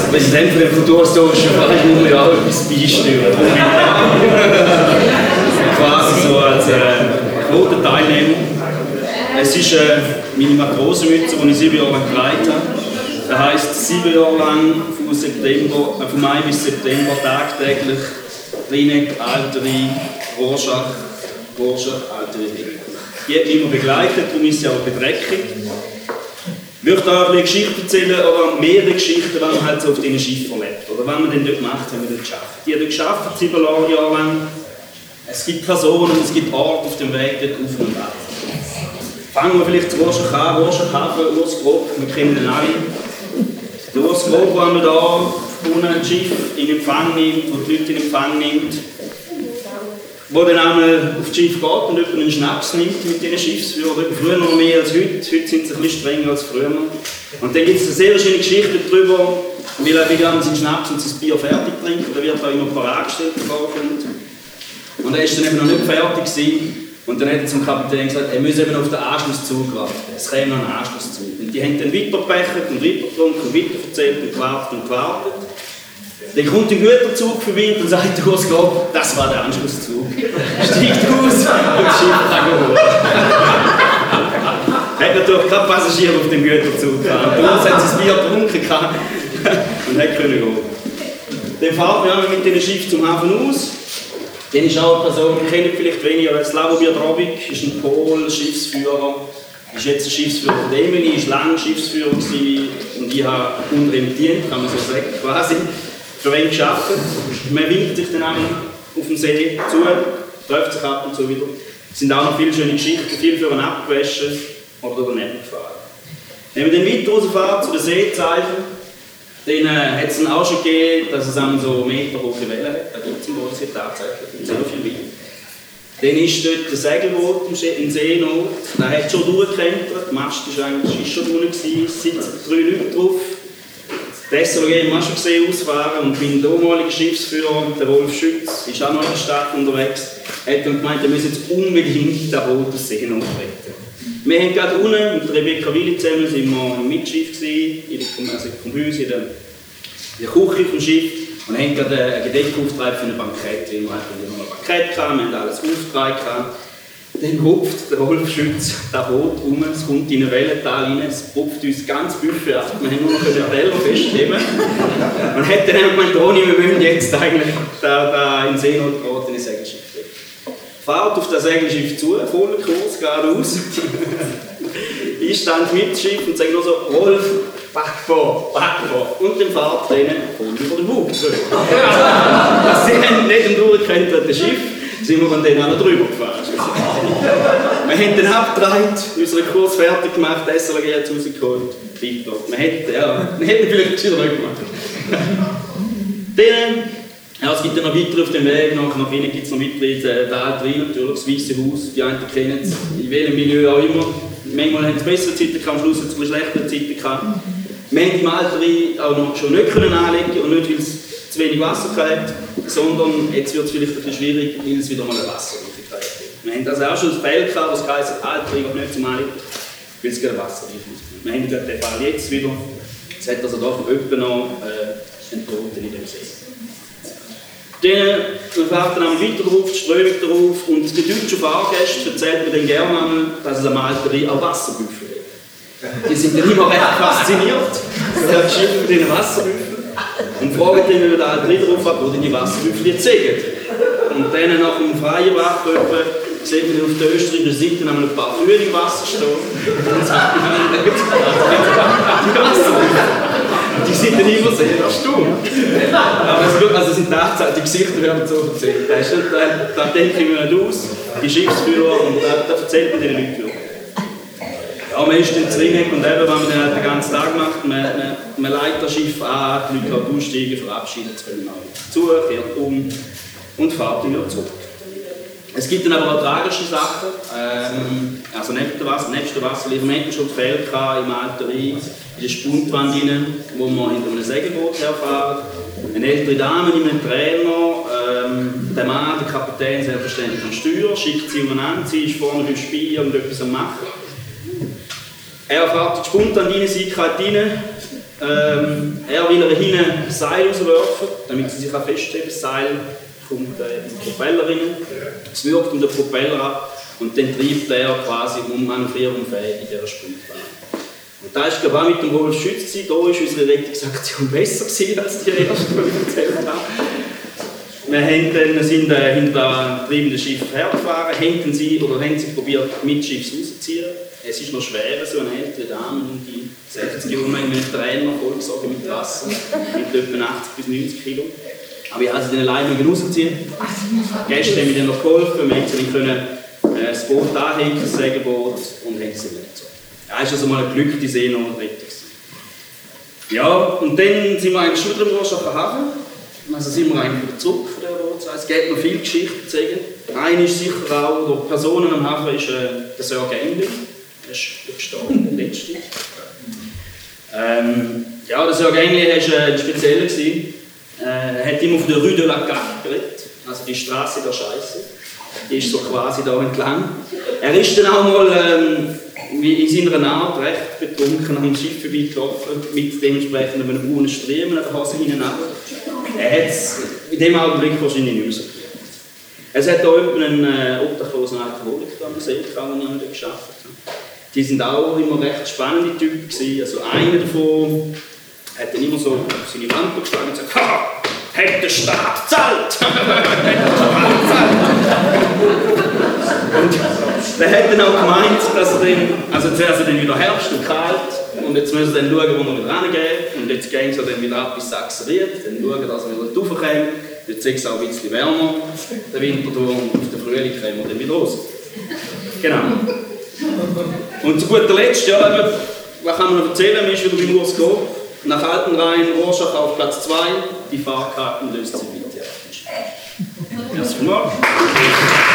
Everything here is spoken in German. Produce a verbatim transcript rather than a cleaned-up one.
Präsident der Kulturhistorischen Verein muss man ja auch etwas beisteuern. Quasi so als äh, Quotenteilnehmer. Es ist äh, meine Matrosenmütze, die ich sieben Jahre lang geleitet habe. Das heisst, sieben Jahre lang von, September, äh, von Mai bis September tagtäglich Trinek, Alteri, Rorschach, Rorschach, Alteri. Die hat mich immer begleitet, darum ist sie auch bedreckig. Ich möchte auch eine Geschichte erzählen, oder mehrere Geschichten, die man halt so auf diesen Schiffen erlebt. Oder was man denn dort gemacht, wenn man dort geschafft. Die haben dort geschafft, sieben Jahre lang. Es gibt Personen, es gibt Orte auf dem Weg dort auf und ab. Fangen wir vielleicht zu Rorschach an, Rorschach Hafen, Urs Grob, wir kennen ihn alle. Der Urs Grob, der einmal da unten ein Schiff in Empfang nimmt, wo die Leute in Empfang nimmt, wo dann einmal auf das Schiff geht und jemand einen Schnaps nimmt mit diesen Schiffsführern. Früher noch mehr als heute, heute sind sie ein bisschen strenger als früher. Und dann gibt es eine sehr schöne Geschichte darüber, weil er wieder seinen Schnaps und sein Bier fertig trinkt, oder wird auch immer parat gestellt, bevor er kommt. Und er war dann eben noch nicht fertig gewesen. Und dann hat er zum Kapitän gesagt, er müsse eben auf den Anschlusszug warten. Es käme noch ein Anschlusszug. Und die haben dann weitergebechert und weitergetrunken und weiterverzählt und gewartet und gewartet. Dann kommt ein Güterzug vorbei und sagt der Urs Grob, das war der Anschlusszug. Steigt aus und das Schiff kann gehen. Hat natürlich kein Passagier auf dem Güterzug gehabt. Der Urs hat sein Bier getrunken und hat können gehen. Dann fahren wir mit diesem Schiff zum Hafen aus. Dann ist auch eine Person, die kennt vielleicht weniger, Slavomir Drobik, ist ein Pol, Schiffsführer. Ist jetzt ein Schiffsführer von Emily, ist lange Schiffsführer gewesen, und ich habe unter ihm gedient, kann man so sagen, quasi. Für wen gearbeitet. Man winkt sich dann auf dem See zu, trifft sich ab und zu wieder. Es sind auch noch viele schöne Geschichten, viel für einen abgewaschen oder daneben gefahren. Wenn wir dann weiter rausfahren zu den Seezeichen, dann äh, hat es dann auch schon gegeben, dass es einmal so meterhohe Wellen hat. Da gibt es im Bodensee tatsächlich sehr viel Wind. Dann ist dort ein Segelboot im See noch. Da hat schon durchgekentert, der Mast ist eigentlich ist schon drin, es sitzen drei Leute drauf. Die S L G haben wir schon gesehen ausfahren und mein damaliger Schiffsführer, der Wolf Schütz, ist auch noch in der Stadt unterwegs, hat dann gemeint, wir müssen jetzt unbedingt das Boot aus See hochretten. Wir haben gerade unten mit Rebecca Willi zusammen sind wir im Mitschiff gewesen, also vom Haus, in der, in der Küche vom Schiff, und haben gerade einen Gedeckauftrag für ein Bankett. Wir hatten noch ein Bankett, wir haben alles aufgetragen. Dann hupft der Wolf Schütz das Boot um, es kommt in ein Wellental rein, es pupft uns ganz Buffet ab, wir haben nur noch den Teller festheben. Man hat dann gemeint, Toni, wir müssen jetzt eigentlich da, da in Seenot in ein Segelschiff legen. Fahrt auf das Segelschiff zu, voller Kurs, geradeaus. Ich stand mit dem Schiff und sage nur so, Wolf, Backbord, Backbord. Und dann fahrt denen voll über den Bug drüber. Das sind nicht ein durchgekentertes Schiff, sind wir dann auch noch drüber gefahren. Wir haben den abgedreht, unseren Kurs fertig gemacht, die S L G hat es rausgeholt, weiter. Wir hätten, ja, wir hätten vielleicht wieder gemacht. Dann, ja, es gibt dann noch weiter auf dem Weg, nach, nach innen gibt es noch weitere Tal drin, natürlich das Weisse Haus, die einen kennen es, in welchem Milieu auch immer. Manchmal haben es bessere Zeiten gehabt, am Schluss hat es ein schlechtere Zeiten gehabt. Wir haben die Malterie auch noch schon nicht können anlegen und nicht, weil es zu wenig Wasser hatte, sondern jetzt wird es vielleicht ein bisschen schwierig, weil es wieder mal eine Wasserreichigkeit hat. Wir haben also auch schon ein Feld gehabt, das heisst, Malterie noch nicht zum Anlegen, weil es keine Wasserreichigkeit hat. Wir haben den Fall jetzt wieder, es hat also doch etwa noch äh, einen Toten in dem See. Dann warten wir weiter drauf, die Strömung drauf, und die deutschen Fahrgäste erzählen mir dann gerne einmal, dass es eine Malterie auch Wasserbüffel hat. Die sind dann immer recht fasziniert, das Schiff mit diesen Wasserbüffeln, und fragen dann, wie der Malterie drauf hat, wo denn die Wasserbüffel jetzt segeln. Und dann nach dem freien Wach sieht man auf der österreichischen Seite einmal ein paar Kühe im Wasser stehen. Und sagt man, die Wasserbüffel. Die sind dann immer sehr erstaunt. Aber es, also sind die, die Gesichter werden so erzählt. Da, da, da denke ich mir nicht aus, die Schiffsführer, und da, da erzählt man den Leuten. Ja, man ist dann zu Ringheck, und eben, wenn man dann den ganzen Tag macht, man, man, man leitet das Schiff an, die Leute können aussteigen, verabschieden sich zu, kehrt um und fährt wieder zurück. Es gibt dann aber auch tragische Sachen. Ähm, also neben der Wasser, nebst der Wasserlinie, wir hatten schon das Feld im Alterei, in der Spuntwand rein, wo wir hinter einem Segelboot herfahren. Eine ältere Dame mit einem Trainer, ähm, der Mann, der Kapitän, selbstverständlich am Steuer, schickt sie umeinander, sie ist vorne beim Spiel und etwas am Machen. Er fährt die Spuntwand rein, sie kalt rein, Ähm, er will ihr hinten ein Seil rauswerfen, damit sie sich auch festheben. Das Seil kommt äh, in den Propeller rein, es wirkt um den Propeller ab und dann treibt er quasi um manövrierunfähig in dieser Sprühbahn. Und da war glaube ich auch mit dem Wolf Schütz. Da war unsere Rettungsaktion besser gewesen als die erste, die ich erzählt habe. Wir haben dann, sind äh, hinter dem treibenden Schiff hergefahren, haben sie, oder haben sie probiert, mit Schiffs rauszuziehen. Es ist noch schwer, so eine ältere Dame um die sechzig Jahre mit einem Trainer vollgesogen mit Wasser, mit etwa achtzig bis neunzig Kilo. Aber ich konnte sie dann alleine rausziehen. Die Gäste haben mir dann noch geholfen, wir konnten äh, das Boot anhängen, das Segelboot, und haben sie mitgezogen. Ja, das ist also mal ein Glück, die Seenotrettung. Ja, und dann sind wir eigentlich schon im Rorschacher Hafen. Also sind wir eigentlich wieder zurück von der Boot. Es gibt noch viele Geschichten zu sagen. Eine ist sicher auch, oder Personen am Hafen ist äh, der Sir Gainley. Er ist gestorben, der letzte. Ähm, ja, der Sir Gainley war äh, ein Spezieller. Äh, er hat immer auf der Rue de la Carte geredet, also die Straße der Scheiße. Die ist so quasi da entlang. Er ist dann auch mal ähm, wie in seiner Art recht betrunken am Schiff vorbeigelaufen, mit dementsprechend einem braunen Striemen an der Hose hinab. Er hat es in dem Augenblick wahrscheinlich nicht mehr so gefühlt. Es hat auch einen äh, obdachlosen Alkoholiker am See, den ich geschafft habe. Die waren auch immer recht spannende Typen gewesen. Also einer davon hat dann immer so auf seine Wand geschlagen und gesagt: «Ha! Hat der Staat gezahlt!» Und der hat dann auch gemeint, dass er dann, also zuerst dann wieder Herbst und kalt, und jetzt müssen wir dann schauen, wo wir wieder reingehen, und jetzt gehen sie dann wieder ab bis Sachsen wird, dann schauen, dass wir wieder raufkommen, jetzt ist es auch ein bisschen wärmer, der Winter durch, und auf den Frühling kommen wir dann wieder raus. Genau. Und zu guter Letzt, ja, was kann man noch erzählen, man ist wieder beim Urs Glob, nach Altenrhein, Rorschach auf Platz zwei, die Fahrkarten löst sich mit. Merci.